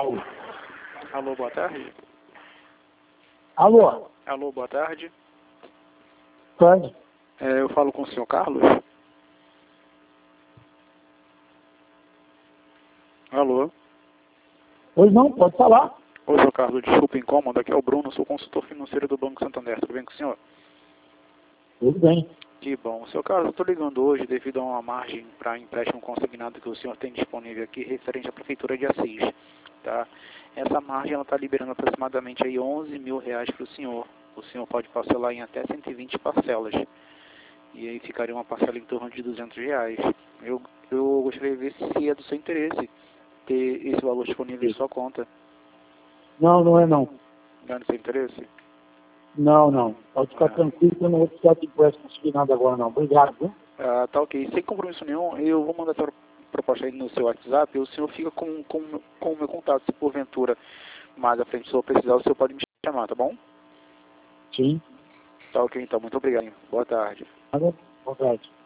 Paulo. Alô, boa tarde. Alô? Alô, boa tarde. Pode? Eu falo com o senhor Carlos? Alô? Pois não, pode falar. Oi, senhor Carlos, desculpa o incômodo. Aqui é o Bruno, sou consultor financeiro do Banco Santander. Tudo bem com o senhor? Tudo bem. Que bom. Senhor Carlos, eu estou ligando hoje devido a uma margem para empréstimo consignado que o senhor tem disponível aqui referente à Prefeitura de Assis. Tá? Essa margem está liberando aproximadamente aí R$ 11.000 para o senhor. O senhor pode parcelar em até 120 parcelas. E aí ficaria uma parcela em torno de R$ 200. Eu gostaria de ver se é do seu interesse ter esse valor disponível em sua conta. Não, não é não. Não é do seu interesse? Não. Pode ficar tranquilo que eu não vou precisar de empréstimo consignado agora não. Obrigado, viu? Tá ok. Sem compromisso nenhum, eu vou mandar essa proposta aí no seu WhatsApp e o senhor fica com o meu contato. Se porventura mais à frente o senhor precisar, o senhor pode me chamar, tá bom? Sim. Tá ok, então. Muito obrigado. Boa tarde. Boa tarde.